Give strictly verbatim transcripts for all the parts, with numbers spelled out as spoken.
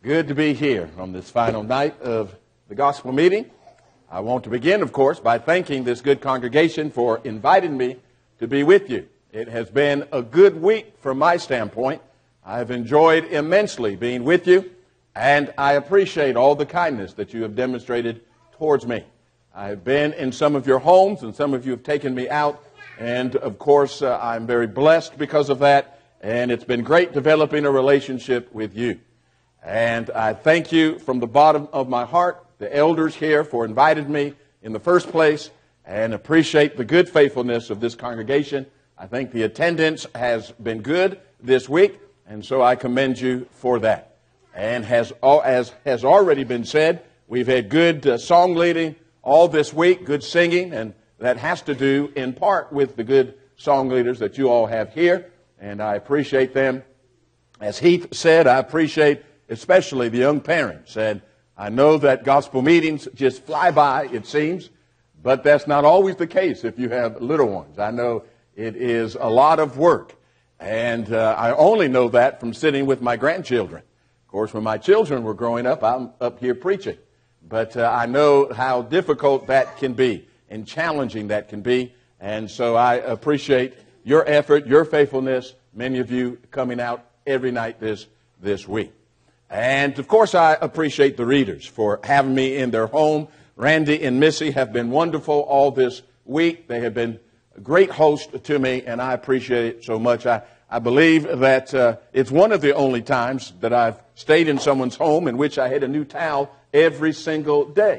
Good to be here on this final night of the gospel meeting. I want to begin, of course, by thanking this good congregation for inviting me to be with you. It has been a good week from my standpoint. I've enjoyed immensely being with you, and I appreciate all the kindness that you have demonstrated towards me. I have been in some of your homes, and some of you have taken me out, and of course, uh, I'm very blessed because of that, and it's been great developing a relationship with you. And I thank you from the bottom of my heart, the elders here, for inviting me in the first place, and appreciate the good faithfulness of this congregation. I think the attendance has been good this week, and so I commend you for that. And has, as has already been said, we've had good uh, song leading all this week, good singing, and that has to do in part with the good song leaders that you all have here, and I appreciate them. As Heath said, I appreciate especially the young parents. And I know that gospel meetings just fly by, it seems, but that's not always the case if you have little ones. I know it is a lot of work, and uh, I only know that from sitting with my grandchildren. Of course, when my children were growing up, I'm up here preaching, but uh, I know how difficult that can be and challenging that can be, and so I appreciate your effort, your faithfulness, many of you coming out every night this, this week. And, of course, I appreciate the readers for having me in their home. Randy and Missy have been wonderful all this week. They have been a great host to me, and I appreciate it so much. I, I believe that uh, it's one of the only times that I've stayed in someone's home in which I had a new towel every single day.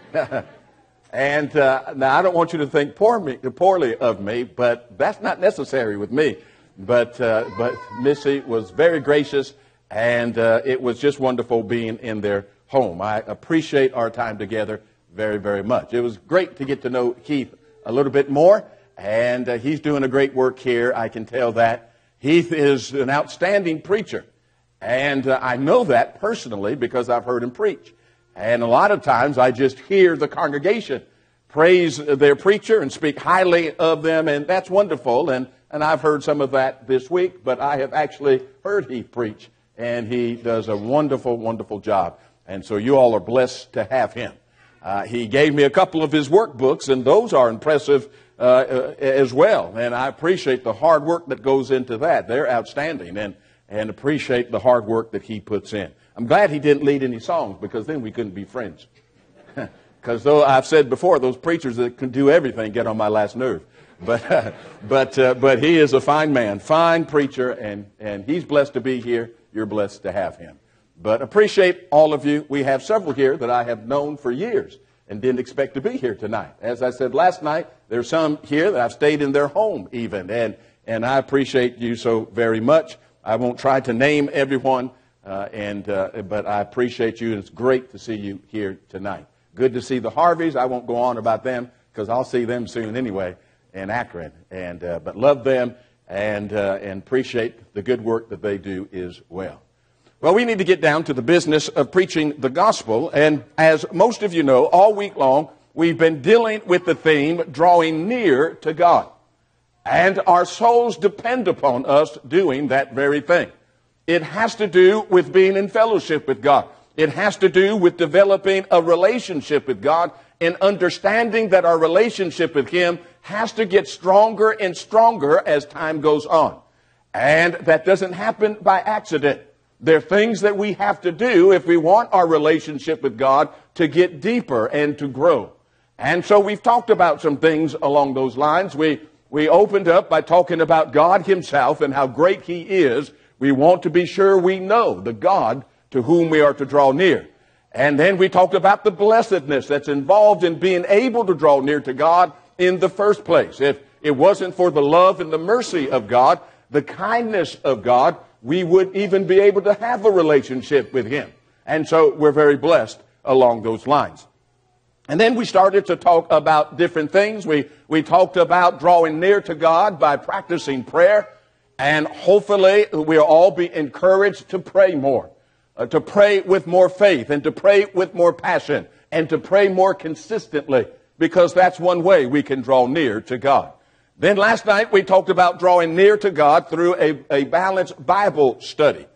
And uh, now, I don't want you to think poor me, poorly of me, but that's not necessary with me. But, uh, but Missy was very gracious. And uh, it was just wonderful being in their home. I appreciate our time together very, very much. It was great to get to know Heath a little bit more. And uh, he's doing a great work here. I can tell that. Heath is an outstanding preacher. And uh, I know that personally because I've heard him preach. And a lot of times I just hear the congregation praise their preacher and speak highly of them. And that's wonderful. And, and I've heard some of that this week. But I have actually heard Heath preach. And he does a wonderful, wonderful job. And so you all are blessed to have him. Uh, he gave me a couple of his workbooks, and those are impressive uh, uh, as well. And I appreciate the hard work that goes into that. They're outstanding, and, and appreciate the hard work that he puts in. I'm glad he didn't lead any songs, because then we couldn't be friends. Because though I've said before, those preachers that can do everything get on my last nerve. But uh, but uh, but he is a fine man, fine preacher, and, and he's blessed to be here. You're blessed to have him. But appreciate all of you. We have several here that I have known for years and didn't expect to be here tonight. As I said last night, there's some here that I've stayed in their home even, and, and I appreciate you so very much. I won't try to name everyone, uh, and uh, but I appreciate you, and it's great to see you here tonight. Good to see the Harveys. I won't go on about them because I'll see them soon anyway in Akron, and uh, but love them. And, uh, and appreciate the good work that they do as well. Well, we need to get down to the business of preaching the gospel. And as most of you know, all week long, we've been dealing with the theme, drawing near to God. And our souls depend upon us doing that very thing. It has to do with being in fellowship with God. It has to do with developing a relationship with God and understanding that our relationship with Him has to get stronger and stronger as time goes on. And that doesn't happen by accident. There are things that we have to do if we want our relationship with God to get deeper and to grow. And so we've talked about some things along those lines. We, we opened up by talking about God Himself and how great He is. We want to be sure we know the God to whom we are to draw near. And then we talked about the blessedness that's involved in being able to draw near to God in the first place. If it wasn't for the love and the mercy of God, the kindness of God, we wouldn't even be able to have a relationship with Him. And so we're very blessed along those lines. And then we started to talk about different things. We, we talked about drawing near to God by practicing prayer. And hopefully we'll all be encouraged to pray more. Uh, to pray with more faith and to pray with more passion and to pray more consistently, because that's one way we can draw near to God. Then last night we talked about drawing near to God through a, a balanced Bible study.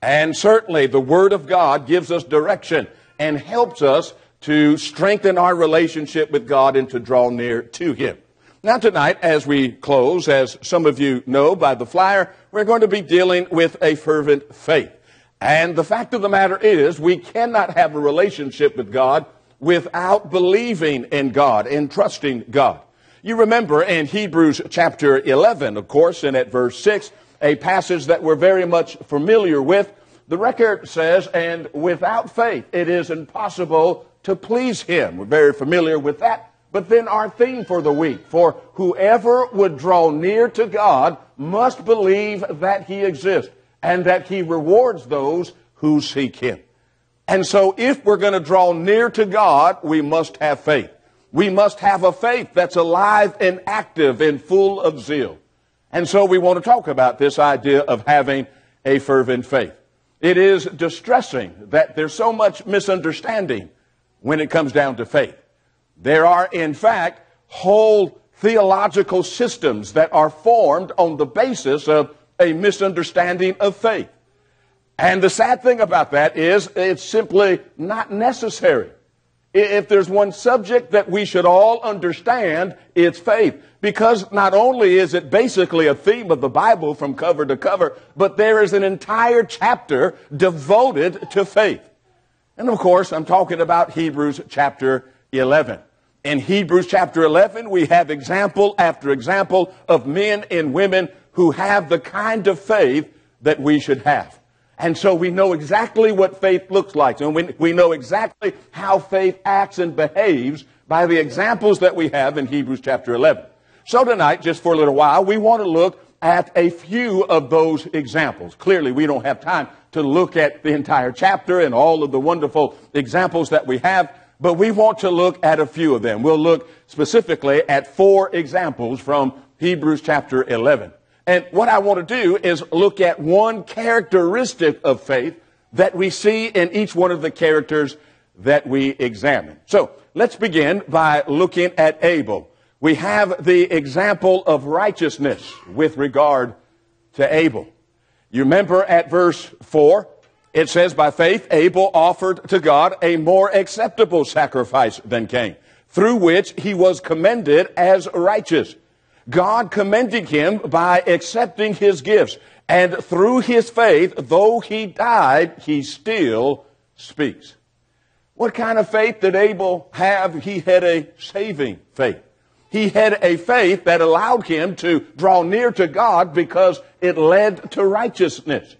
And certainly the Word of God gives us direction and helps us to strengthen our relationship with God and to draw near to Him. Now tonight, as we close, as some of you know by the flyer, we're going to be dealing with a fervent faith. And the fact of the matter is, we cannot have a relationship with God without believing in God and trusting God. You remember in Hebrews chapter eleven, of course, and at verse six, a passage that we're very much familiar with, the record says, and without faith it is impossible to please Him. We're very familiar with that. But then our theme for the week, for whoever would draw near to God must believe that He exists and that He rewards those who seek Him. And so if we're going to draw near to God, we must have faith. We must have a faith that's alive and active and full of zeal. And so we want to talk about this idea of having a fervent faith. It is distressing that there's so much misunderstanding when it comes down to faith. There are, in fact, whole theological systems that are formed on the basis of a misunderstanding of faith. And the sad thing about that is it's simply not necessary. If there's one subject that we should all understand, it's faith. Because not only is it basically a theme of the Bible from cover to cover, but there is an entire chapter devoted to faith. And of course, I'm talking about Hebrews chapter eleven. In Hebrews chapter eleven, we have example after example of men and women who have the kind of faith that we should have. And so we know exactly what faith looks like. And we, we know exactly how faith acts and behaves by the examples that we have in Hebrews chapter eleven. So tonight, just for a little while, we want to look at a few of those examples. Clearly, we don't have time to look at the entire chapter and all of the wonderful examples that we have, but we want to look at a few of them. We'll look specifically at four examples from Hebrews chapter eleven. And what I want to do is look at one characteristic of faith that we see in each one of the characters that we examine. So let's begin by looking at Abel. We have the example of righteousness with regard to Abel. You remember at verse four, it says, by faith Abel offered to God a more acceptable sacrifice than Cain, through which he was commended as righteous. God commended him by accepting his gifts, and through his faith, though he died, he still speaks. What kind of faith did Abel have? He had a saving faith. He had a faith that allowed him to draw near to God because it led to righteousness.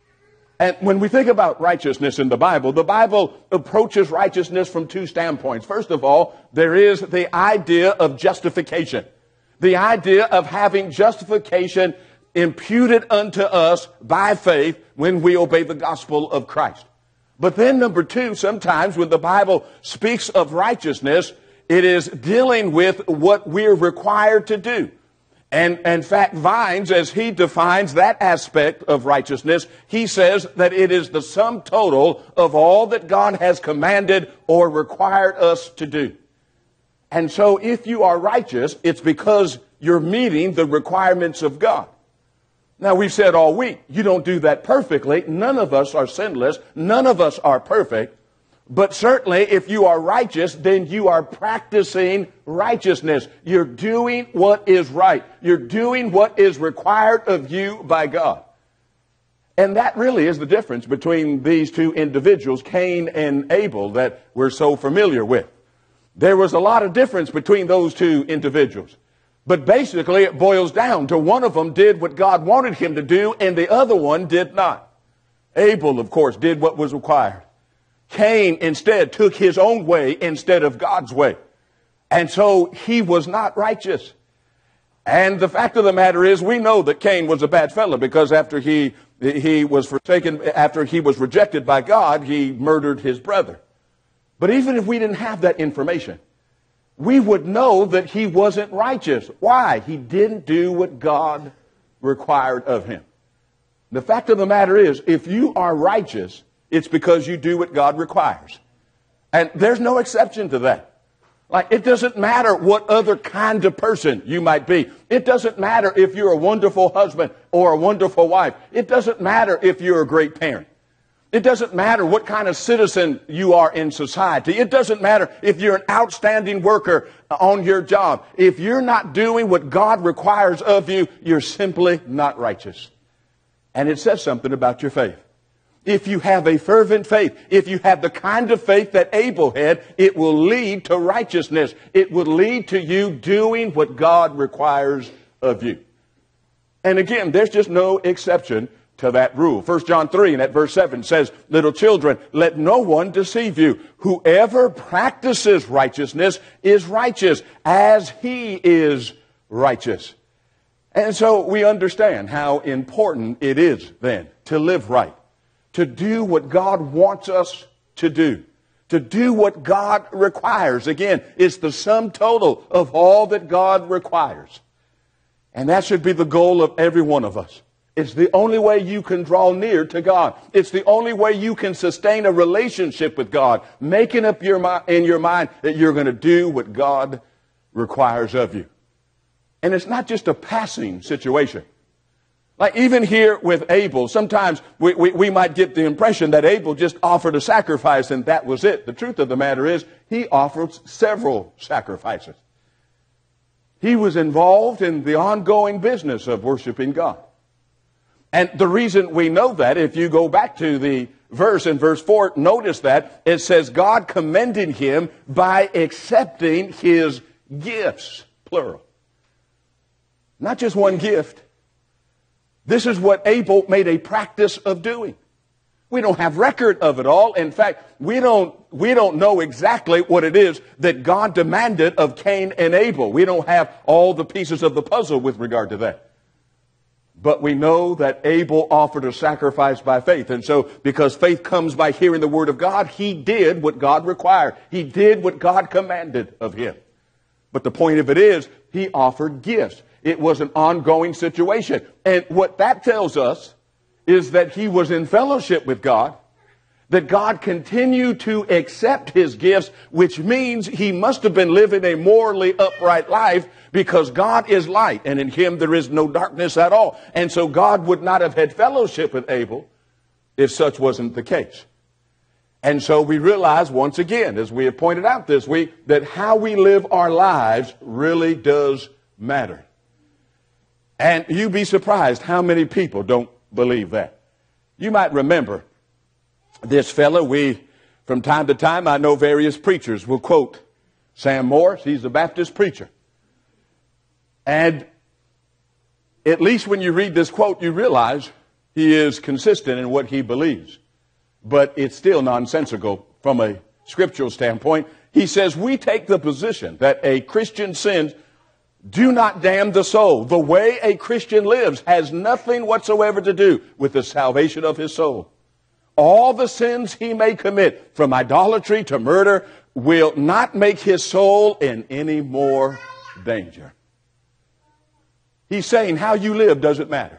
And when we think about righteousness in the Bible, the Bible approaches righteousness from two standpoints. First of all, there is the idea of justification. The idea of having justification imputed unto us by faith when we obey the gospel of Christ. But then number two, sometimes when the Bible speaks of righteousness, it is dealing with what we're required to do. And in fact, Vines, as he defines that aspect of righteousness, he says that it is the sum total of all that God has commanded or required us to do. And so if you are righteous, it's because you're meeting the requirements of God. Now, we've said all week, you don't do that perfectly. None of us are sinless. None of us are perfect. But certainly, if you are righteous, then you are practicing righteousness. You're doing what is right. You're doing what is required of you by God. And that really is the difference between these two individuals, Cain and Abel, that we're so familiar with. There was a lot of difference between those two individuals. But basically, it boils down to one of them did what God wanted him to do, and the other one did not. Abel, of course, did what was required. Cain instead took his own way instead of God's way. And so he was not righteous. And the fact of the matter is, we know that Cain was a bad fellow because after he, he was forsaken, after he was rejected by God, he murdered his brother. But even if we didn't have that information, we would know that he wasn't righteous. Why? He didn't do what God required of him. The fact of the matter is, if you are righteous, it's because you do what God requires. And there's no exception to that. Like, it doesn't matter what other kind of person you might be. It doesn't matter if you're a wonderful husband or a wonderful wife. It doesn't matter if you're a great parent. It doesn't matter what kind of citizen you are in society. It doesn't matter if you're an outstanding worker on your job. If you're not doing what God requires of you, you're simply not righteous. And it says something about your faith. If you have a fervent faith, if you have the kind of faith that Abel had, it will lead to righteousness. It will lead to you doing what God requires of you. And again, there's just no exception to that rule. First John three and at verse seven says, little children, let no one deceive you. Whoever practices righteousness is righteous as he is righteous. And so we understand how important it is then to live right, to do what God wants us to do, to do what God requires. Again, it's the sum total of all that God requires. And that should be the goal of every one of us. It's the only way you can draw near to God. It's the only way you can sustain a relationship with God, making up your mi- in your mind that you're going to do what God requires of you. And it's not just a passing situation. Like even here with Abel, sometimes we, we, we might get the impression that Abel just offered a sacrifice and that was it. The truth of the matter is he offered several sacrifices. He was involved in the ongoing business of worshiping God. And the reason we know that, if you go back to the verse in verse four, notice that it says God commended him by accepting his gifts, plural. Not just one gift. This is what Abel made a practice of doing. We don't have record of it all. In fact, we don't, we don't know exactly what it is that God demanded of Cain and Abel. We don't have all the pieces of the puzzle with regard to that. But we know that Abel offered a sacrifice by faith. And so, because faith comes by hearing the word of God, he did what God required. He did what God commanded of him. But the point of it is, he offered gifts. It was an ongoing situation. And what that tells us is that he was in fellowship with God, that God continued to accept his gifts, which means he must have been living a morally upright life, because God is light and in him there is no darkness at all. And so God would not have had fellowship with Abel if such wasn't the case. And so we realize once again, as we have pointed out this week, that how we live our lives really does matter. And you'd be surprised how many people don't believe that. You might remember this fellow. We, from time to time, I know various preachers will quote Sam Morris. He's a Baptist preacher. And at least when you read this quote, you realize he is consistent in what he believes. But it's still nonsensical from a scriptural standpoint. He says, we take the position that a Christian's sins do not damn the soul. The way a Christian lives has nothing whatsoever to do with the salvation of his soul. All the sins he may commit, from idolatry to murder, will not make his soul in any more danger. He's saying how you live doesn't matter.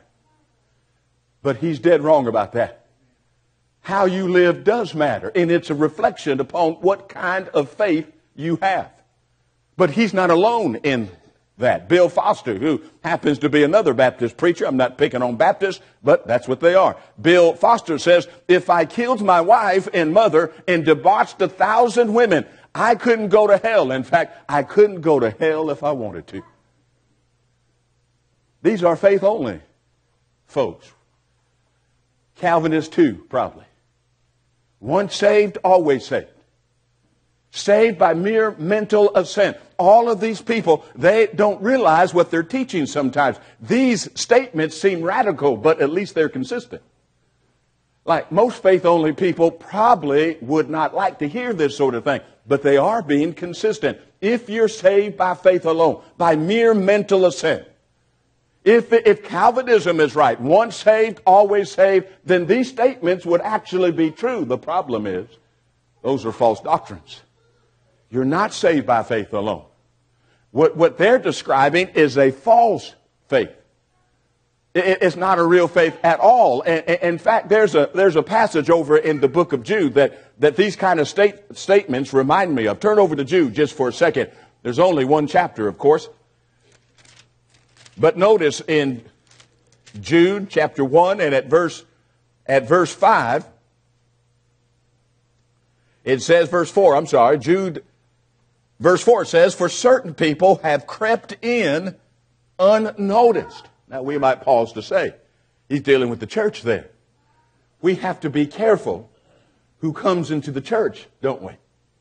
But he's dead wrong about that. How you live does matter, and it's a reflection upon what kind of faith you have. But he's not alone in that. Bill Foster, who happens to be another Baptist preacher, I'm not picking on Baptists, but that's what they are. Bill Foster says, if I killed my wife and mother and debauched a thousand women, I couldn't go to hell. In fact, I couldn't go to hell if I wanted to. These are faith only folks. Calvinists too, probably. Once saved, always saved. Saved by mere mental assent. All of these people, they don't realize what they're teaching sometimes. These statements seem radical, but at least they're consistent. Like most faith-only people probably would not like to hear this sort of thing, but they are being consistent. If you're saved by faith alone, by mere mental assent, If, if Calvinism is right, once saved, always saved, then these statements would actually be true. The problem is, those are false doctrines. You're not saved by faith alone. What, what they're describing is a false faith. It, it's not a real faith at all. And, and in fact, there's a, there's a passage over in the book of Jude that, that these kind of state, statements remind me of. Turn over to Jude just for a second. There's only one chapter, of course. But notice in Jude chapter one and at verse, at verse five, It says, verse four, I'm sorry, Jude, verse four says, for certain people have crept in unnoticed. Now, we might pause to say, he's dealing with the church there. We have to be careful who comes into the church, don't we?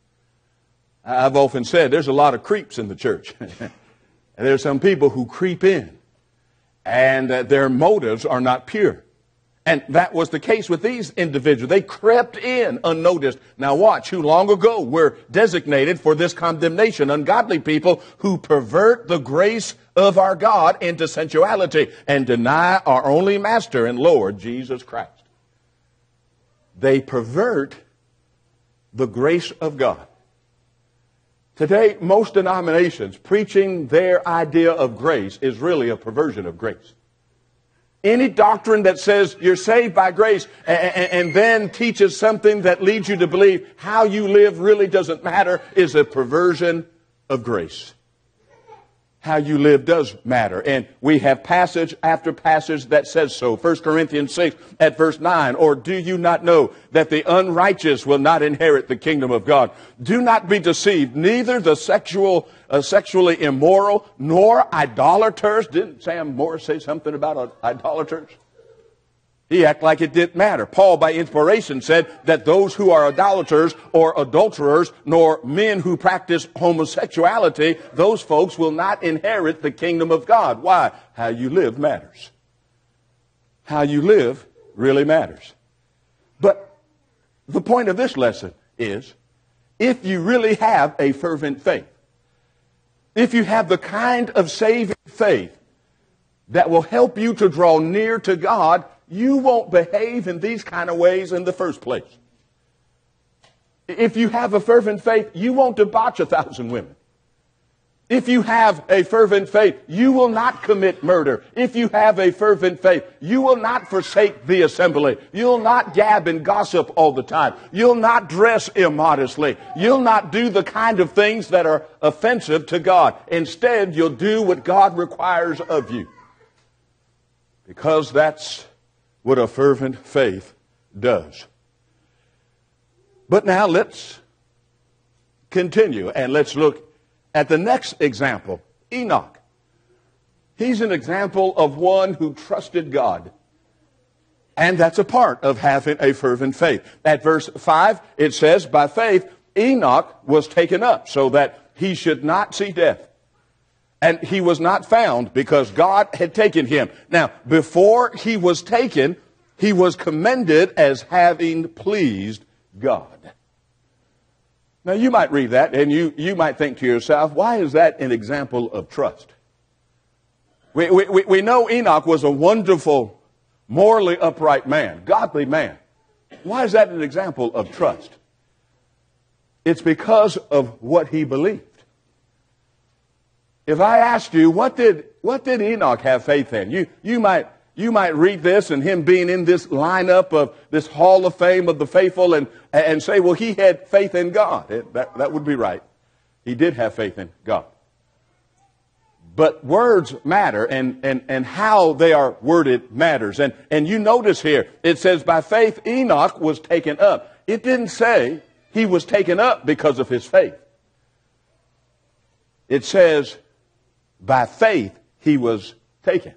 I've often said there's a lot of creeps in the church. And there's some people who creep in, and uh, their motives are not pure. And that was the case with these individuals. They crept in unnoticed. Now watch, who long ago were designated for this condemnation, ungodly people who pervert the grace of our God into sensuality and deny our only Master and Lord, Jesus Christ. They pervert the grace of God. Today, most denominations preaching their idea of grace is really a perversion of grace. Any doctrine that says you're saved by grace and, and, and then teaches something that leads you to believe how you live really doesn't matter is a perversion of grace. How you live does matter. And we have passage after passage that says so. First Corinthians six at verse nine. Or do you not know that the unrighteous will not inherit the kingdom of God? Do not be deceived. Neither the sexual, uh, sexually immoral nor idolaters. Didn't Sam Moore say something about idolaters? He acted like it didn't matter. Paul, by inspiration, said that those who are idolaters or adulterers, nor men who practice homosexuality, those folks will not inherit the kingdom of God. Why? How you live matters. How you live really matters. But the point of this lesson is, if you really have a fervent faith, if you have the kind of saving faith that will help you to draw near to God, you won't behave in these kind of ways in the first place. If you have a fervent faith, you won't debauch a thousand women. If you have a fervent faith, you will not commit murder. If you have a fervent faith, you will not forsake the assembly. You'll not gab and gossip all the time. You'll not dress immodestly. You'll not do the kind of things that are offensive to God. Instead, you'll do what God requires of you. Because that's what a fervent faith does. But now let's continue and let's look at the next example, Enoch. He's an example of one who trusted God. And that's a part of having a fervent faith. At verse five, it says, by faith, Enoch was taken up so that he should not see death. And he was not found because God had taken him. Now, before he was taken, he was commended as having pleased God. Now, you might read that and you, you might think to yourself, why is that an example of trust? We, we, we know Enoch was a wonderful, morally upright man, godly man. Why is that an example of trust? It's because of what he believed. If I asked you, what did, what did Enoch have faith in? You, you might, you might read this and him being in this lineup of this hall of fame of the faithful and, and say, well, he had faith in God. It, that, that would be right. He did have faith in God. But words matter and, and, and how they are worded matters. And, and you notice here, it says by faith Enoch was taken up. It didn't say he was taken up because of his faith. It says by faith he was taken.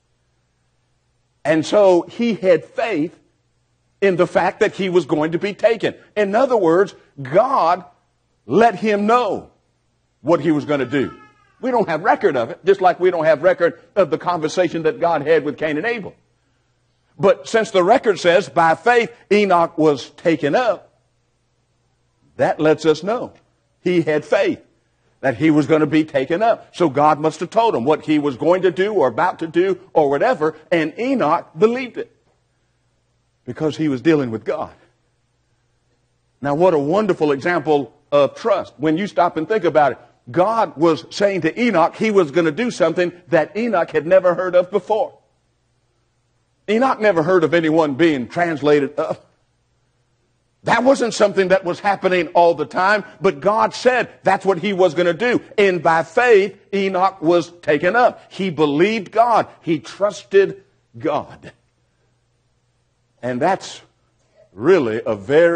And so he had faith in the fact that he was going to be taken. In other words, God let him know what he was going to do. We don't have record of it, just like we don't have record of the conversation that God had with Cain and Abel. But since the record says by faith Enoch was taken up, that lets us know he had faith that he was going to be taken up. So God must have told him what he was going to do or about to do or whatever, and Enoch believed it because he was dealing with God. Now, what a wonderful example of trust. When you stop and think about it, God was saying to Enoch he was going to do something that Enoch had never heard of before. Enoch never heard of anyone being translated up. That wasn't something that was happening all the time, but God said that's what he was going to do. And by faith, Enoch was taken up. He believed God. He trusted God. And that's really a very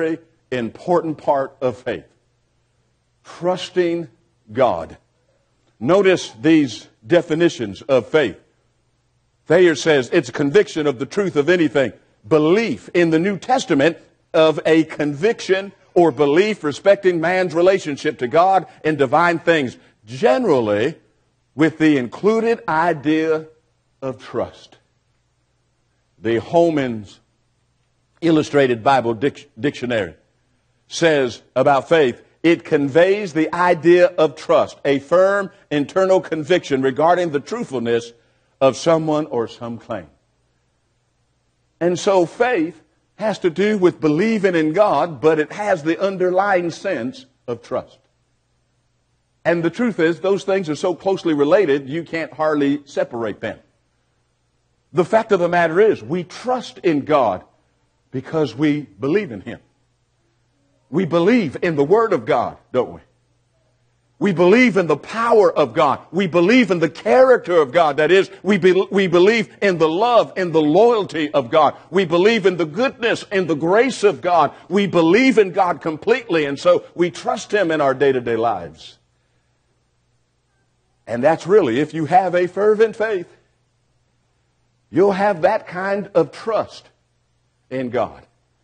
important part of faith. Trusting God. Notice these definitions of faith. Thayer says it's a conviction of the truth of anything. Belief in the New Testament of a conviction or belief respecting man's relationship to God and divine things, generally with the included idea of trust. The Holman's Illustrated Bible Dic- Dictionary says about faith, it conveys the idea of trust, a firm internal conviction regarding the truthfulness of someone or some claim. And so faith has to do with believing in God, but it has the underlying sense of trust. And the truth is, those things are so closely related, you can't hardly separate them. The fact of the matter is, we trust in God because we believe in Him. We believe in the Word of God, don't we? We believe in the power of God. We believe in the character of God. That is, we, be, we believe in the love and the loyalty of God. We believe in the goodness and the grace of God. We believe in God completely, and so we trust Him in our day-to-day lives. And that's really, if you have a fervent faith, you'll have that kind of trust in God.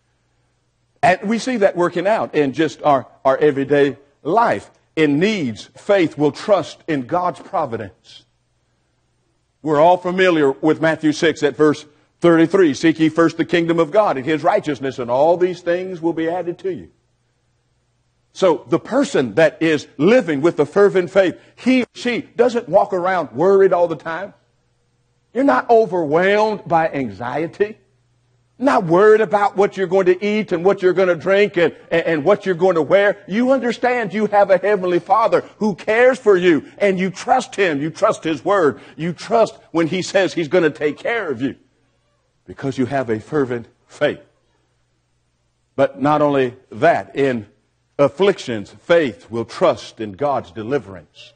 And we see that working out in just our, our everyday life. In needs, faith will trust in God's providence. We're all familiar with Matthew six at verse thirty-three. Seek ye first the kingdom of God and His righteousness, and all these things will be added to you. So the person that is living with the fervent faith, he or she doesn't walk around worried all the time. You're not overwhelmed by anxiety. Not worried about what you're going to eat and what you're going to drink and, and, and what you're going to wear. You understand you have a Heavenly Father who cares for you, and you trust Him. You trust His Word. You trust when He says He's going to take care of you because you have a fervent faith. But not only that, in afflictions, faith will trust in God's deliverance.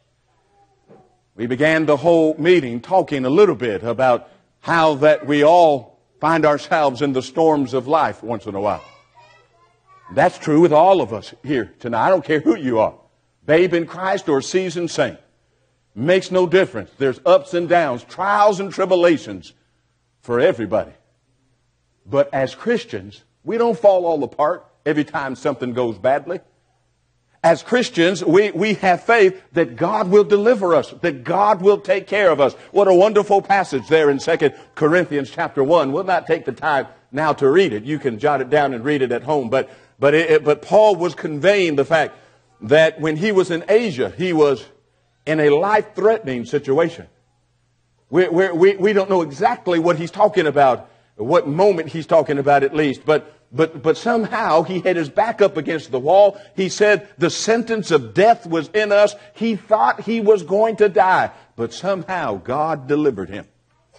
We began the whole meeting talking a little bit about how that we all find ourselves in the storms of life once in a while. That's true with all of us here tonight. I don't care who you are, babe in Christ or seasoned saint. Makes no difference. There's ups and downs, trials and tribulations for everybody. But as Christians, we don't fall all apart every time something goes badly. As Christians, we, we have faith that God will deliver us, that God will take care of us. What a wonderful passage there in Second Corinthians chapter one. We'll not take the time now to read it. You can jot it down and read it at home. But, but, it, but Paul was conveying the fact that when he was in Asia, he was in a life-threatening situation. We, we, we, we don't know exactly what he's talking about, what moment he's talking about at least, but But, but somehow he had his back up against the wall. He said the sentence of death was in us. He thought he was going to die. But somehow God delivered him.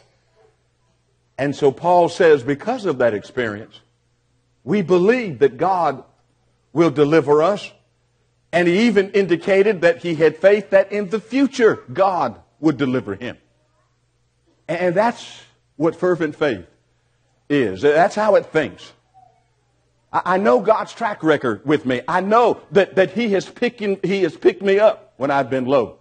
And so Paul says because of that experience, we believe that God will deliver us. And he even indicated that he had faith that in the future God would deliver him. And that's what fervent faith is. That's how it thinks. I know God's track record with me. I know that, that He has picking, He has picked me up when I've been low.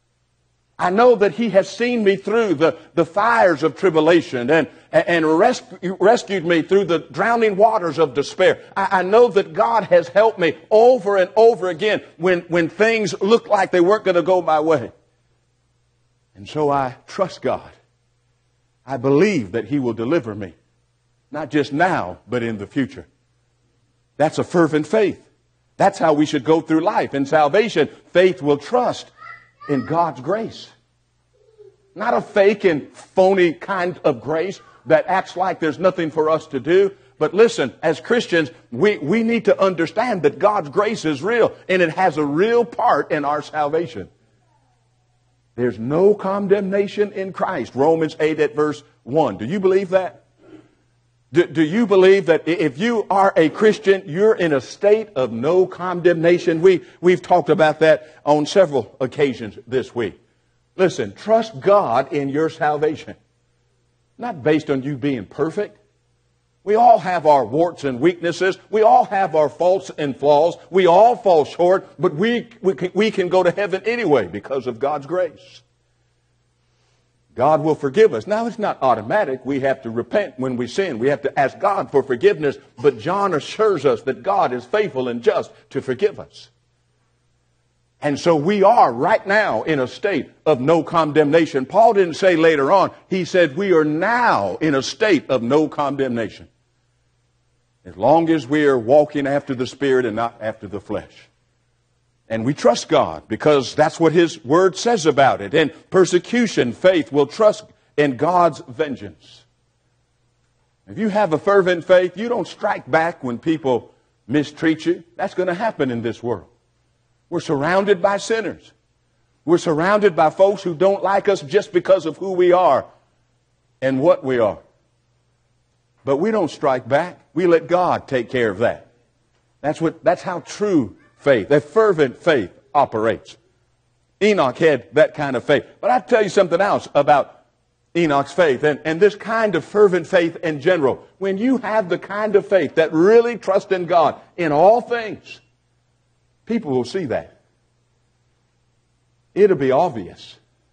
I know that He has seen me through the, the fires of tribulation and, and rescue, rescued me through the drowning waters of despair. I, I know that God has helped me over and over again when, when things looked like they weren't going to go my way. And so I trust God. I believe that He will deliver me, not just now, but in the future. That's a fervent faith. That's how we should go through life. In salvation, faith will trust in God's grace. Not a fake and phony kind of grace that acts like there's nothing for us to do. But listen, as Christians, we, we need to understand that God's grace is real, and it has a real part in our salvation. There's no condemnation in Christ. Romans eight at verse one. Do you believe that? Do, do you believe that if you are a Christian, you're in a state of no condemnation? We, we've talked about that on several occasions this week. Listen, trust God in your salvation. Not based on you being perfect. We all have our warts and weaknesses. We all have our faults and flaws. We all fall short, but we, we, can, we can go to heaven anyway because of God's grace. God will forgive us. Now, it's not automatic. We have to repent when we sin. We have to ask God for forgiveness. But John assures us that God is faithful and just to forgive us. And so we are right now in a state of no condemnation. Paul didn't say later on. He said we are now in a state of no condemnation. As long as we are walking after the Spirit and not after the flesh. And we trust God because that's what His Word says about it. In persecution, faith will trust in God's vengeance. If you have a fervent faith, you don't strike back when people mistreat you. That's going to happen in this world. We're surrounded by sinners. We're surrounded by folks who don't like us just because of who we are and what we are. But we don't strike back. We let God take care of that. That's what, that's how true faith, that fervent faith operates. Enoch had that kind of faith. But I'll tell you something else about Enoch's faith and, and this kind of fervent faith in general. When you have the kind of faith that really trusts in God in all things, people will see that. It'll be obvious.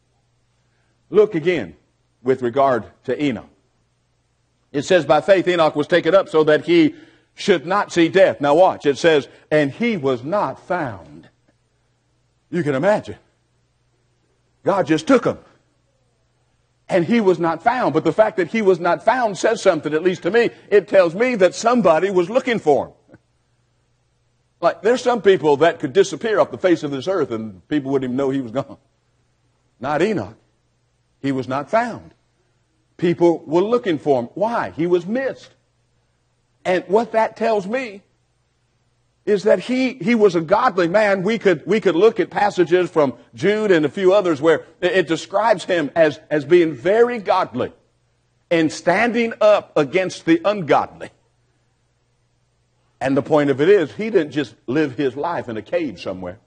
Look again with regard to Enoch. It says, by faith Enoch was taken up so that he should not see death. Now watch, it says, and he was not found. You can imagine. God just took him. And he was not found. But the fact that he was not found says something, at least to me. It tells me that somebody was looking for him. Like, there's some people that could disappear off the face of this earth and people wouldn't even know he was gone. Not Enoch. He was not found. People were looking for him. Why? He was missed. And what that tells me is that he, he was a godly man. We could, we could look at passages from Jude and a few others where it describes him as, as being very godly and standing up against the ungodly. And the point of it is, he didn't just live his life in a cave somewhere.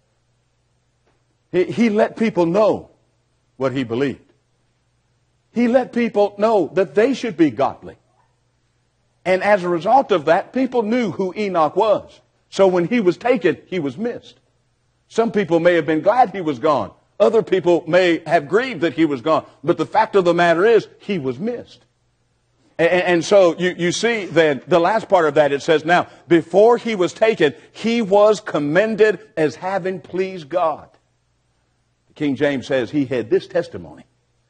He, he let people know what he believed. He let people know that they should be godly. And as a result of that, people knew who Enoch was. So when he was taken, he was missed. Some people may have been glad he was gone. Other people may have grieved that he was gone. But the fact of the matter is, he was missed. And, and so you, you see then, the last part of that, it says, now, before he was taken, he was commended as having pleased God. King James says he had this testimony.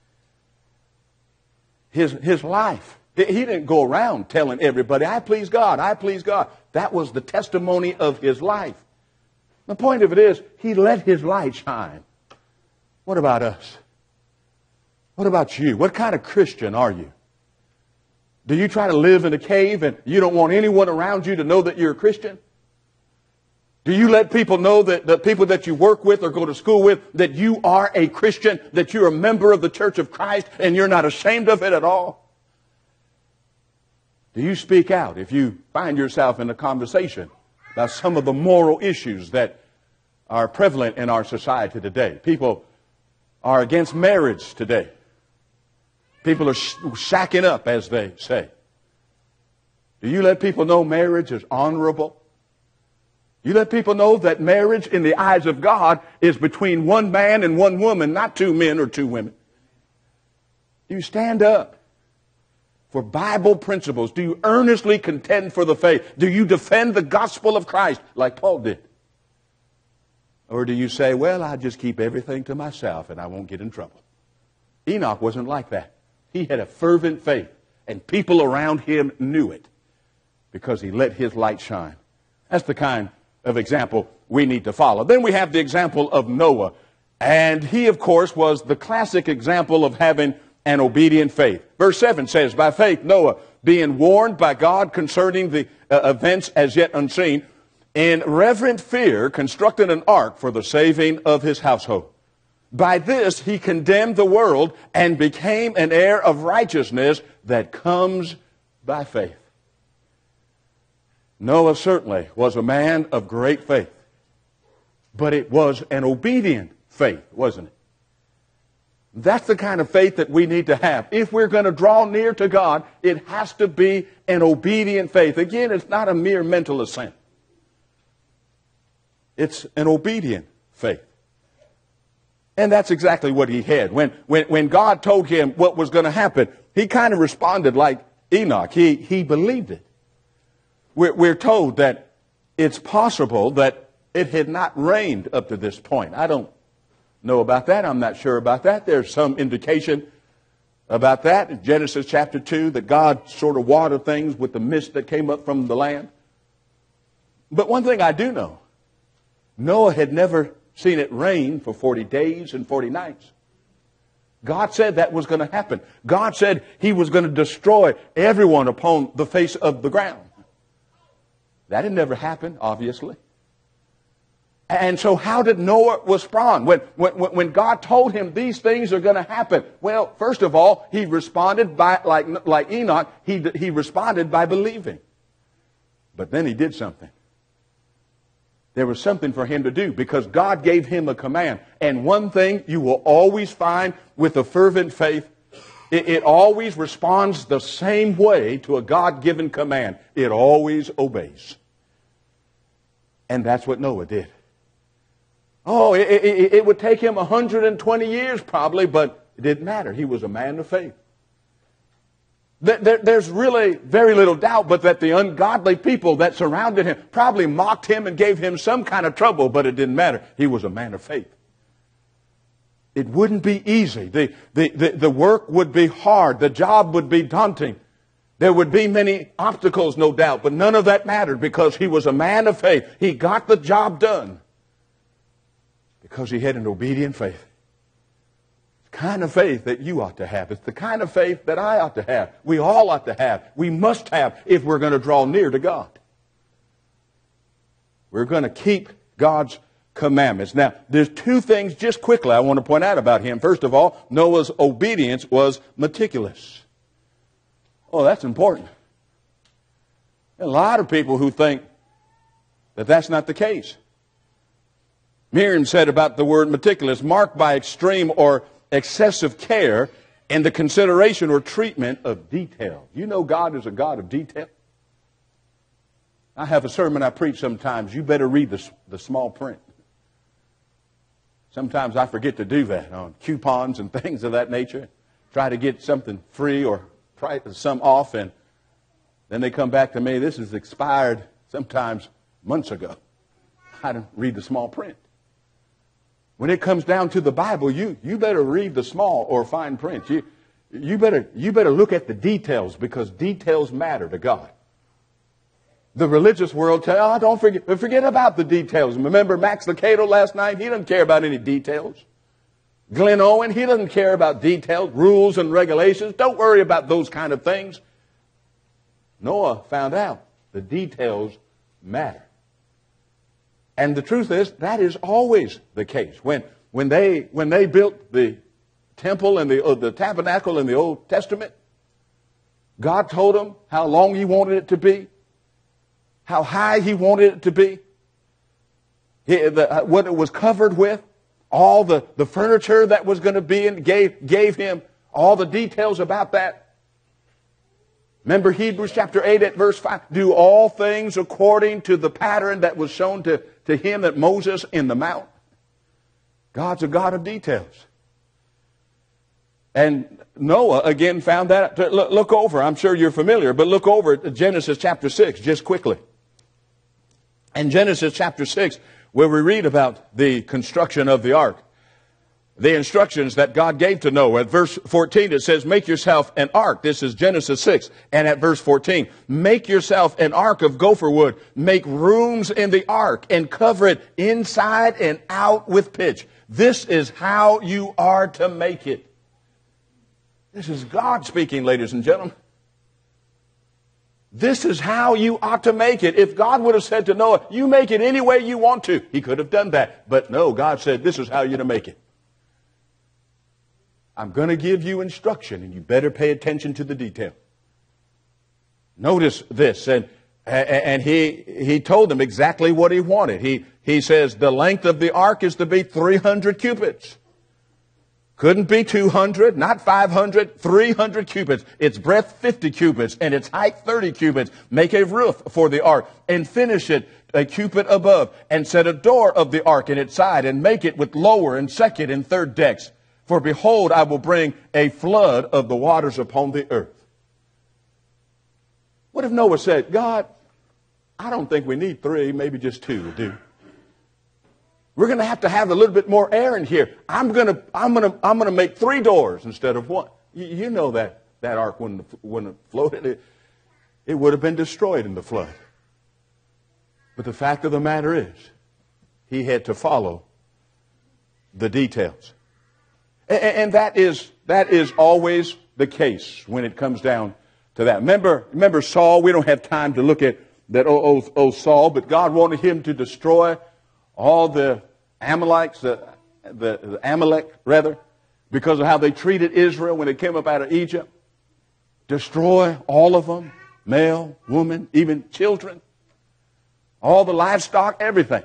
His, his life. He didn't go around telling everybody, I please God, I please God. That was the testimony of his life. The point of it is, he let his light shine. What about us? What about you? What kind of Christian are you? Do you try to live in a cave and you don't want anyone around you to know that you're a Christian? Do you let people know that the people that you work with or go to school with, that you are a Christian, that you're a member of the Church of Christ and you're not ashamed of it at all? Do you speak out if you find yourself in a conversation about some of the moral issues that are prevalent in our society today? People are against marriage today. People are sh- shacking up, as they say. Do you let people know marriage is honorable? You let people know that marriage in the eyes of God is between one man and one woman, not two men or two women. Do you stand up for Bible principles? Do you earnestly contend for the faith? Do you defend the gospel of Christ like Paul did? Or do you say, well, I'll just keep everything to myself and I won't get in trouble? Enoch wasn't like that. He had a fervent faith, and people around him knew it because he let his light shine. That's the kind of example we need to follow. Then we have the example of Noah. And he, of course, was the classic example of having an obedient faith. Verse seven says, by faith Noah, being warned by God concerning the uh, events as yet unseen, in reverent fear constructed an ark for the saving of his household. By this he condemned the world and became an heir of righteousness that comes by faith. Noah certainly was a man of great faith. But it was an obedient faith, wasn't it? That's the kind of faith that we need to have. If we're going to draw near to God, it has to be an obedient faith. Again, it's not a mere mental assent. It's an obedient faith. And that's exactly what he had. When, when, when God told him what was going to happen, he kind of responded like Enoch. He, he believed it. We're, we're told that it's possible that it had not rained up to this point. I don't know about that. I'm not sure about that. There's some indication about that in Genesis chapter two, that God sort of watered things with the mist that came up from the land. But one thing I do know, Noah had never seen it rain for forty days and forty nights. God said that was going to happen. God said he was going to destroy everyone upon the face of the ground. That had never happened, obviously. And so how did Noah respond? When, when, when God told him these things are going to happen, well, first of all, he responded by, like, like Enoch, he, he responded by believing. But then he did something. There was something for him to do because God gave him a command. And one thing you will always find with a fervent faith, it, it always responds the same way to a God-given command. It always obeys. And that's what Noah did. Oh, it, it, it would take him one hundred twenty years probably, but it didn't matter. He was a man of faith. There, there's really very little doubt but that the ungodly people that surrounded him probably mocked him and gave him some kind of trouble, but it didn't matter. He was a man of faith. It wouldn't be easy. The, the, the, the work would be hard. The job would be daunting. There would be many obstacles, no doubt, but none of that mattered because he was a man of faith. He got the job done because he had an obedient faith. The kind of faith that you ought to have. It's the kind of faith that I ought to have. We all ought to have. We must have if we're going to draw near to God. We're going to keep God's commandments. Now, there's two things just quickly I want to point out about him. First of all, Noah's obedience was meticulous. Oh, that's important. There are a lot of people who think that that's not the case. Miriam said about the word meticulous, marked by extreme or excessive care and the consideration or treatment of detail. You know God is a God of detail. I have a sermon I preach sometimes. You better read the, the small print. Sometimes I forget to do that on coupons and things of that nature. Try to get something free or try some off, and then they come back to me. This is expired sometimes months ago. I don't read the small print. When it comes down to the Bible, you, you better read the small or fine print. You, you, better, you better look at the details because details matter to God. The religious world tells, oh, don't forget, forget about the details. Remember Max Lucado last night? He doesn't care about any details. Glenn Owen, he doesn't care about details, rules and regulations. Don't worry about those kind of things. Noah found out the details matter. And the truth is, that is always the case. When, when, they, when they built the temple and the, uh, the tabernacle in the Old Testament, God told them how long He wanted it to be, how high He wanted it to be, he, the, uh, what it was covered with, all the, the furniture that was going to be in, gave, gave Him all the details about that. Remember Hebrews chapter eight at verse five. Do all things according to the pattern that was shown to, to him at Moses in the mount. God's a God of details. And Noah again found that. Look over. I'm sure you're familiar, but look over at Genesis chapter six just quickly. In Genesis chapter six, where we read about the construction of the ark. The instructions that God gave to Noah. At verse fourteen, it says, make yourself an ark. This is Genesis six. And at verse fourteen, make yourself an ark of gopher wood. Make rooms in the ark and cover it inside and out with pitch. This is how you are to make it. This is God speaking, ladies and gentlemen. This is how you ought to make it. If God would have said to Noah, you make it any way you want to, he could have done that. But no, God said, this is how you're to make it. I'm going to give you instruction, and you better pay attention to the detail. Notice this, and and he he told them exactly what he wanted. He he says the length of the ark is to be three hundred cubits. Couldn't be two hundred, not five hundred, three hundred cubits. Its breadth fifty cubits and its height thirty cubits. Make a roof for the ark and finish it a cubit above, and set a door of the ark in its side, and make it with lower and second and third decks. For behold, I will bring a flood of the waters upon the earth. What if Noah said, God, I don't think we need three, maybe just two will do. We're going to have to have a little bit more air in here. I'm going to, I'm going to, I'm going to make three doors instead of one. You, you know that that ark wouldn't have, wouldn't have floated. It, it would have been destroyed in the flood. But the fact of the matter is, he had to follow the details. And, and that is that is always the case when it comes down to that. Remember, remember Saul? We don't have time to look at that old, old, old Saul, but God wanted him to destroy all the Amalekites, the, the, the Amalek, rather, because of how they treated Israel when they came up out of Egypt. Destroy all of them, male, woman, even children, all the livestock, everything.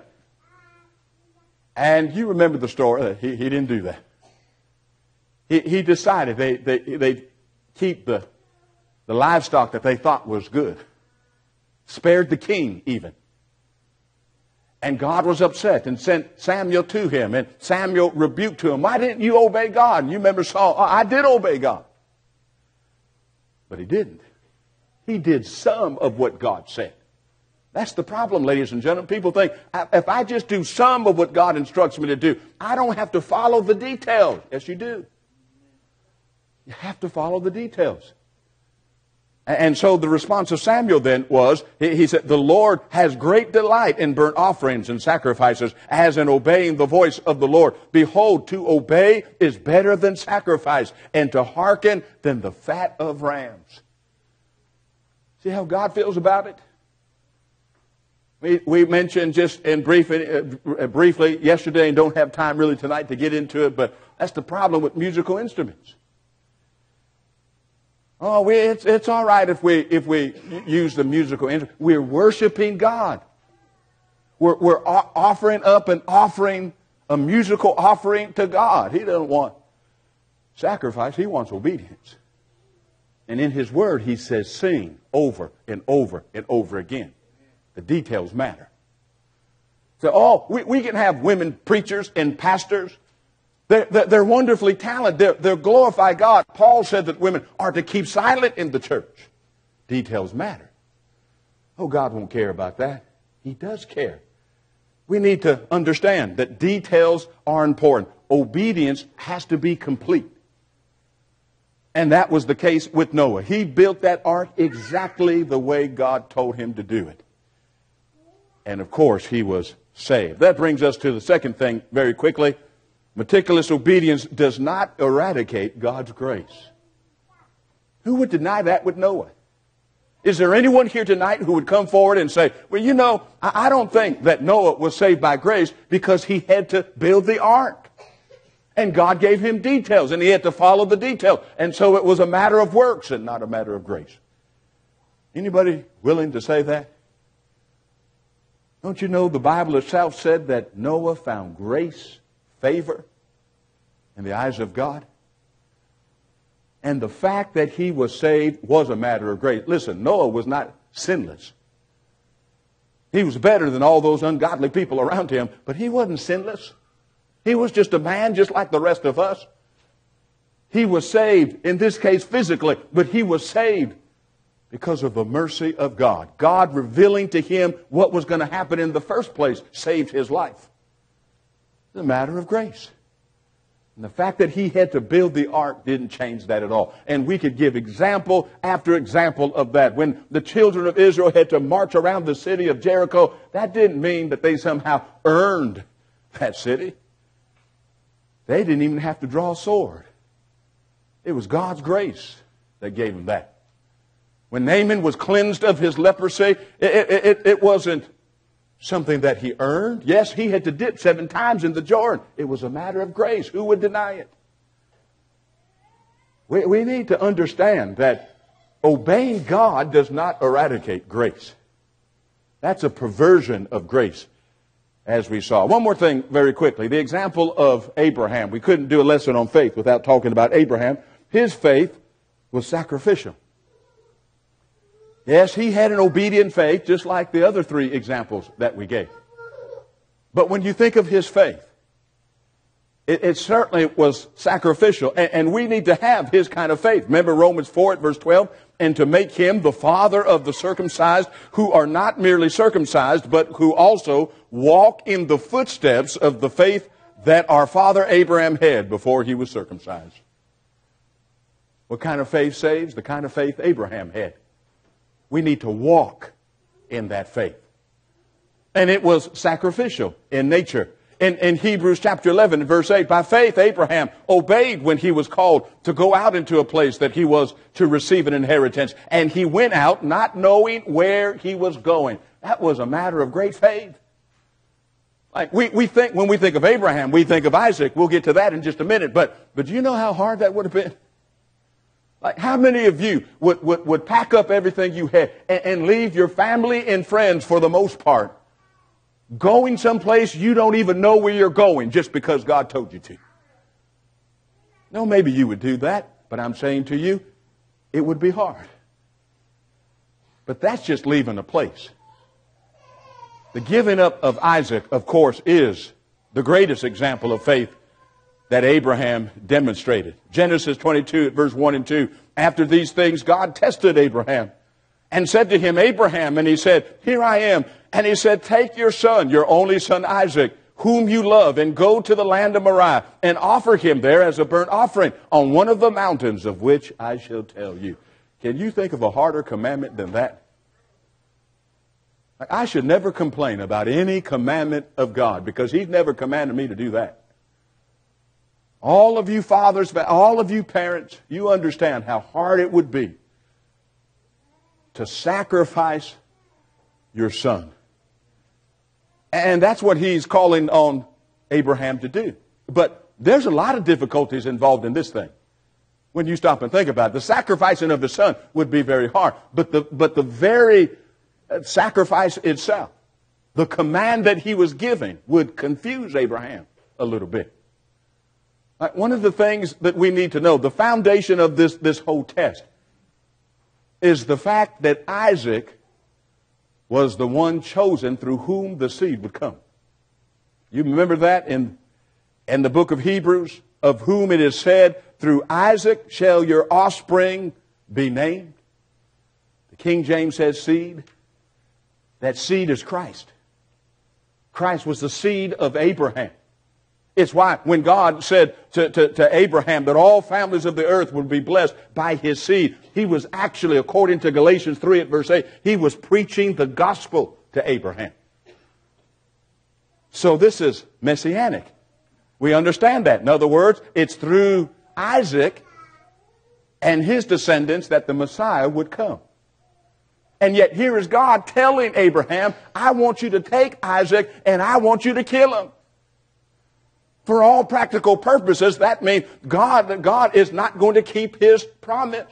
And you remember the story. He, he didn't do that. He, he decided they, they, they'd keep the, the livestock that they thought was good. Spared the king even. And God was upset and sent Samuel to him. And Samuel rebuked to him, why didn't you obey God? And you remember Saul, oh, I did obey God. But he didn't. He did some of what God said. That's the problem, ladies and gentlemen. People think, if I just do some of what God instructs me to do, I don't have to follow the details. Yes, you do. You have to follow the details. And so the response of Samuel then was, he said, the Lord has great delight in burnt offerings and sacrifices, as in obeying the voice of the Lord. Behold, to obey is better than sacrifice, and to hearken than the fat of rams. See how God feels about it? We, we mentioned just in brief, uh, briefly yesterday, and don't have time really tonight to get into it, but that's the problem with musical instruments. Oh, we, it's, it's all right if we, if we use the musical instrument. We're worshiping God. We're, we're offering up an offering, a musical offering to God. He doesn't want sacrifice. He wants obedience. And in His Word, He says, sing over and over and over again. The details matter. So, oh, we, we can have women preachers and pastors. They're, they're wonderfully talented. They're, they're glorify God. Paul said that women are to keep silent in the church. Details matter. Oh, God won't care about that. He does care. We need to understand that details are important. Obedience has to be complete. And that was the case with Noah. He built that ark exactly the way God told him to do it. And of course, he was saved. That brings us to the second thing very quickly. Meticulous obedience does not eradicate God's grace. Who would deny that with Noah? Is there anyone here tonight who would come forward and say, well, you know, I don't think that Noah was saved by grace because he had to build the ark. And God gave him details, and he had to follow the detail. And so it was a matter of works and not a matter of grace. Anybody willing to say that? Don't you know the Bible itself said that Noah found grace, favor in the eyes of God? And the fact that he was saved was a matter of grace. Listen, Noah was not sinless. He was better than all those ungodly people around him, but he wasn't sinless. He was just a man just like the rest of us. He was saved, in this case physically, but he was saved because of the mercy of God. God revealing to him what was going to happen in the first place saved his life. It's a matter of grace. And the fact that he had to build the ark didn't change that at all. And we could give example after example of that. When the children of Israel had to march around the city of Jericho, that didn't mean that they somehow earned that city. They didn't even have to draw a sword. It was God's grace that gave them that. When Naaman was cleansed of his leprosy, it, it, it wasn't something that he earned. Yes, he had to dip seven times in the Jordan. It was a matter of grace. Who would deny it? We, we need to understand that obeying God does not eradicate grace. That's a perversion of grace. as we saw. One more thing very quickly. The example of Abraham. We couldn't do a lesson on faith without talking about Abraham. His faith was sacrificial. Yes, he had an obedient faith, just like the other three examples that we gave. But when you think of his faith, it, it certainly was sacrificial. And, and we need to have his kind of faith. Remember Romans four at verse twelve? And to make him the father of the circumcised, who are not merely circumcised, but who also walk in the footsteps of the faith that our father Abraham had before he was circumcised. What kind of faith saves? The kind of faith Abraham had. We need to walk in that faith. And it was sacrificial in nature. In, in Hebrews chapter eleven, verse eight, by faith Abraham obeyed when he was called to go out into a place that he was to receive an inheritance. And he went out not knowing where he was going. That was a matter of great faith. Like we, we think, when we think of Abraham, we think of Isaac. We'll get to that in just a minute. But, but do you know how hard that would have been? Like, how many of you would, would, would pack up everything you had and, and leave your family and friends, for the most part, going someplace you don't even know where you're going just because God told you to? No, maybe you would do that, but I'm saying to you, it would be hard. But that's just leaving a place. The giving up of Isaac, of course, is the greatest example of faith that Abraham demonstrated. Genesis twenty-two, verse one and two. After these things, God tested Abraham and said to him, Abraham, and he said, here I am. And he said, take your son, your only son Isaac, whom you love, and go to the land of Moriah, and offer him there as a burnt offering on one of the mountains of which I shall tell you. Can you think of a harder commandment than that? I should never complain about any commandment of God, because he's never commanded me to do that. All of you fathers, all of you parents, you understand how hard it would be to sacrifice your son. And that's what he's calling on Abraham to do. But there's a lot of difficulties involved in this thing. When you stop and think about it, the sacrificing of the son would be very hard. But the, but the very sacrifice itself, the command that he was giving, would confuse Abraham a little bit. Like, one of the things that we need to know, the foundation of this, this whole test, is the fact that Isaac was the one chosen through whom the seed would come. You remember that in, in the book of Hebrews, of whom it is said, through Isaac shall your offspring be named. The King James says seed. That seed is Christ. Christ was the seed of Abraham. It's why when God said to, to, to Abraham that all families of the earth would be blessed by his seed, he was actually, according to Galatians three at verse eight, he was preaching the gospel to Abraham. So this is messianic. We understand that. In other words, it's through Isaac and his descendants that the Messiah would come. And yet here is God telling Abraham, I want you to take Isaac and I want you to kill him. For all practical purposes, that means God, God is not going to keep his promise.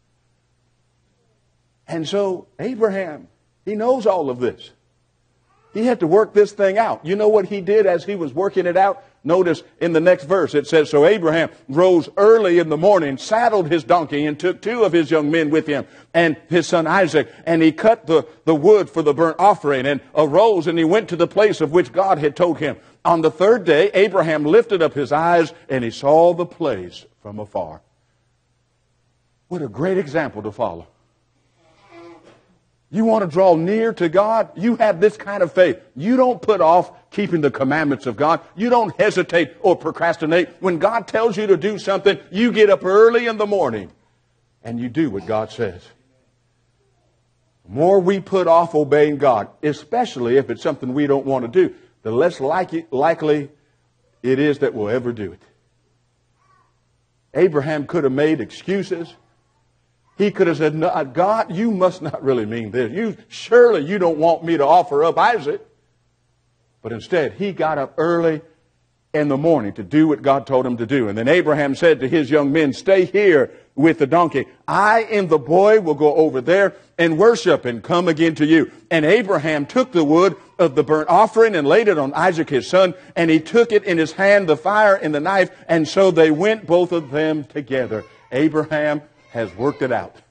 And so Abraham, he knows all of this. He had to work this thing out. You know what he did as he was working it out? Notice in the next verse it says, so Abraham rose early in the morning, saddled his donkey, and took two of his young men with him, and his son Isaac, and he cut the, the wood for the burnt offering, and arose, and he went to the place of which God had told him. On the third day, Abraham lifted up his eyes, and he saw the place from afar. What a great example to follow. You want to draw near to God? You have this kind of faith. You don't put off keeping the commandments of God. You don't hesitate or procrastinate. When God tells you to do something, you get up early in the morning and you do what God says. The more we put off obeying God, especially if it's something we don't want to do, the less likely, likely it is that we'll ever do it. Abraham could have made excuses. He could have said, no, God, you must not really mean this. You, surely you don't want me to offer up Isaac. But instead, he got up early in the morning to do what God told him to do. And then Abraham said to his young men, stay here with the donkey. I and the boy will go over there and worship and come again to you. And Abraham took the wood of the burnt offering and laid it on Isaac his son, and he took it in his hand, the fire and the knife, and so they went both of them together. Abraham has worked it out.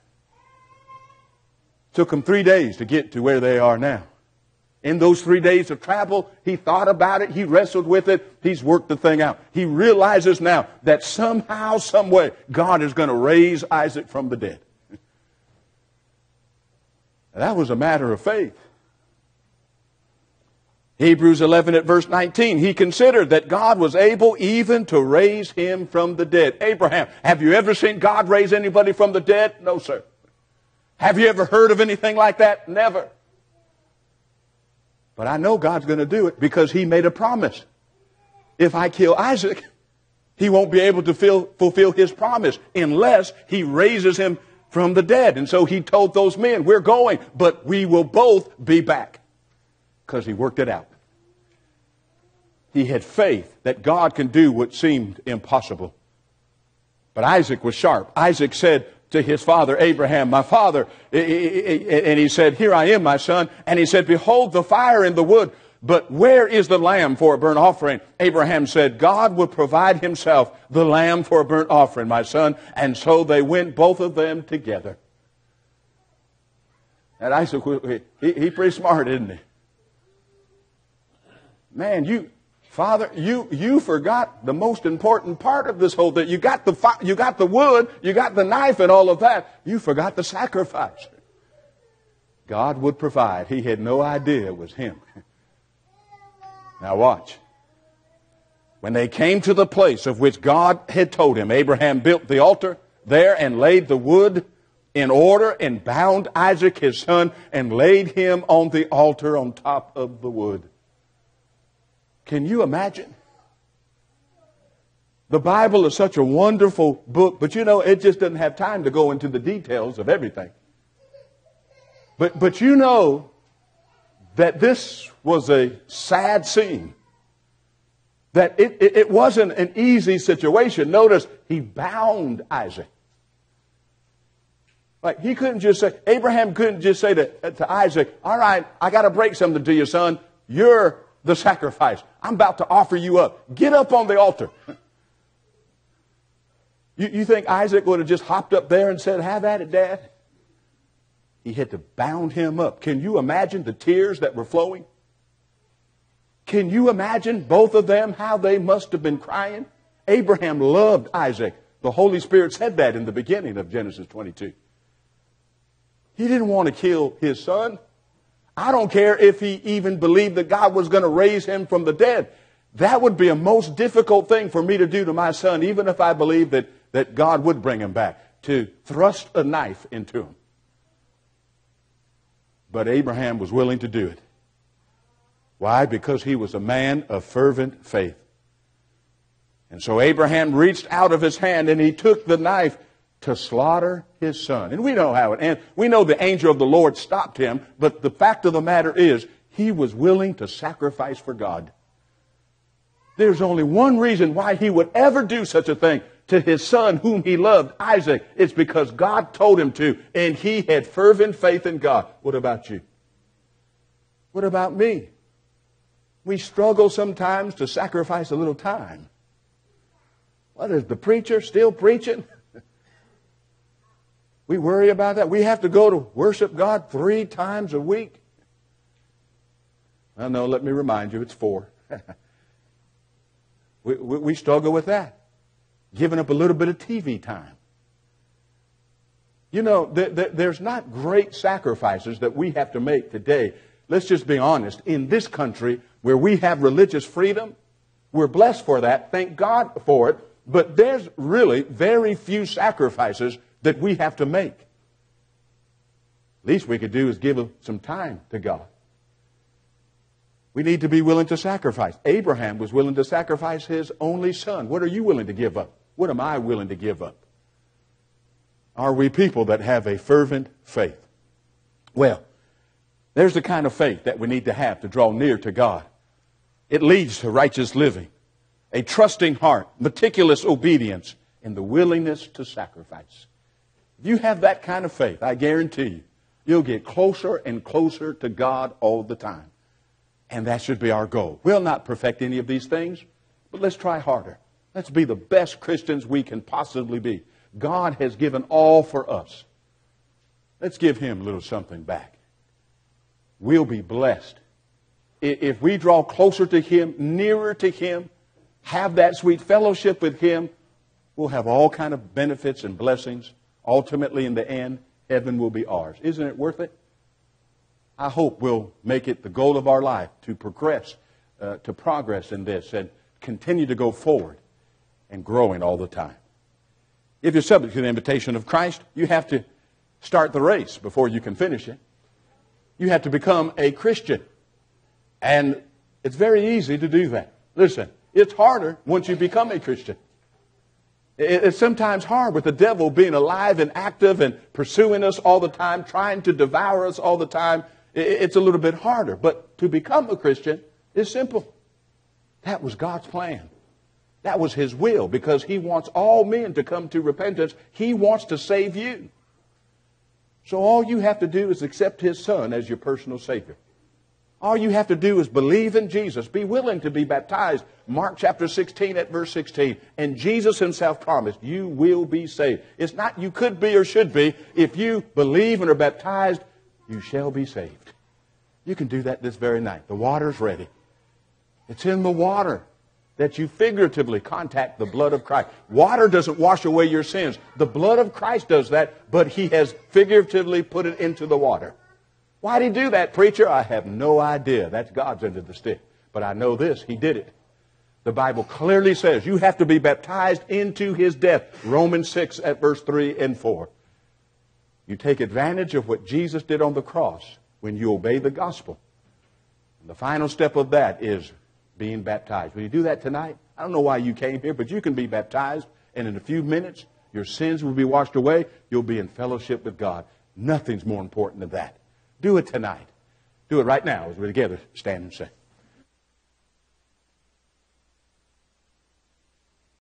Took them three days to get to where they are now. In those three days of travel, he thought about it, he wrestled with it, he's worked the thing out. He realizes now that somehow, some way, God is going to raise Isaac from the dead. That was a matter of faith. Hebrews eleven at verse nineteen, he considered that God was able even to raise him from the dead. Abraham, have you ever seen God raise anybody from the dead? No, sir. Have you ever heard of anything like that? Never. But I know God's going to do it because he made a promise. If I kill Isaac, he won't be able to feel, fulfill his promise unless he raises him from the dead. And so he told those men, we're going, but we will both be back. Because he worked it out. He had faith that God can do what seemed impossible. But Isaac was sharp. Isaac said to his father Abraham, my father, and he said, here I am, my son. And he said, behold the fire and the wood, but where is the lamb for a burnt offering? Abraham said, God will provide himself the lamb for a burnt offering, my son. And so they went, both of them together. And Isaac, he, he pretty smart, isn't he? Man, you, Father, you, you forgot the most important part of this whole thing. You got the, you got the wood, you got the knife and all of that. You forgot the sacrifice. God would provide. He had no idea it was him. Now watch. When they came to the place of which God had told him, Abraham built the altar there and laid the wood in order and bound Isaac his son and laid him on the altar on top of the wood. Can you imagine? The Bible is such a wonderful book, but you know, it just doesn't have time to go into the details of everything. But, but you know that this was a sad scene. That it, it, it wasn't an easy situation. Notice, he bound Isaac. Like, he couldn't just say, Abraham couldn't just say to, to Isaac, all right, I got to break something to you, son. You're the sacrifice. I'm about to offer you up. Get up on the altar. You, you think Isaac would have just hopped up there and said, have at it, Dad? He had to bound him up. Can you imagine the tears that were flowing? Can you imagine both of them, how they must have been crying? Abraham loved Isaac. The Holy Spirit said that in the beginning of Genesis twenty-two. He didn't want to kill his son. I don't care if he even believed that God was going to raise him from the dead. That would be a most difficult thing for me to do to my son, even if I believed that, that God would bring him back, to thrust a knife into him. But Abraham was willing to do it. Why? Because he was a man of fervent faith. And so Abraham reached out of his hand and he took the knife to slaughter his son. And we know how it ended. We know the angel of the Lord stopped him, but the fact of the matter is, he was willing to sacrifice for God. There's only one reason why he would ever do such a thing to his son whom he loved, Isaac. It's because God told him to, and he had fervent faith in God. What about you? What about me? We struggle sometimes to sacrifice a little time. What is the preacher still preaching? We worry about that. We have to go to worship God three times a week. Well, no, let me remind you, it's four. we, we, we struggle with that. Giving up a little bit of T V time. You know, th- th- there's not great sacrifices that we have to make today. Let's just be honest. In this country, where we have religious freedom, we're blessed for that. Thank God for it. But there's really very few sacrifices that we have to make. Least we could do is give some time to God. We need to be willing to sacrifice. Abraham was willing to sacrifice his only son. What are you willing to give up? What am I willing to give up? Are we people that have a fervent faith? Well, there's the kind of faith that we need to have to draw near to God. It leads to righteous living, a trusting heart, meticulous obedience, and the willingness to sacrifice. If you have that kind of faith, I guarantee you, you'll get closer and closer to God all the time. And that should be our goal. We'll not perfect any of these things, but let's try harder. Let's be the best Christians we can possibly be. God has given all for us. Let's give Him a little something back. We'll be blessed. If we draw closer to Him, nearer to Him, have that sweet fellowship with Him, we'll have all kind of benefits and blessings. Ultimately, in the end, heaven will be ours. Isn't it worth it? I hope we'll make it the goal of our life to progress, uh, to progress in this and continue to go forward and growing all the time. If you're subject to the invitation of Christ, you have to start the race before you can finish it. You have to become a Christian. And it's very easy to do that. Listen, it's harder once you become a Christian. It's sometimes hard with the devil being alive and active and pursuing us all the time, trying to devour us all the time. It's a little bit harder. But to become a Christian is simple. That was God's plan. That was His will, because He wants all men to come to repentance. He wants to save you. So all you have to do is accept His Son as your personal Savior. All you have to do is believe in Jesus. Be willing to be baptized. Mark chapter sixteen at verse sixteen. And Jesus Himself promised, you will be saved. It's not you could be or should be. If you believe and are baptized, you shall be saved. You can do that this very night. The water's ready. It's in the water that you figuratively contact the blood of Christ. Water doesn't wash away your sins. The blood of Christ does that, but He has figuratively put it into the water. Why did He do that, preacher? I have no idea. That's God's end of the stick. But I know this, He did it. The Bible clearly says you have to be baptized into His death. Romans six at verse three and four. You take advantage of what Jesus did on the cross when you obey the gospel. And the final step of that is being baptized. Will you do that tonight? I don't know why you came here, but you can be baptized, and in a few minutes, your sins will be washed away. You'll be in fellowship with God. Nothing's more important than that. Do it tonight. Do it right now as we together stand and sing.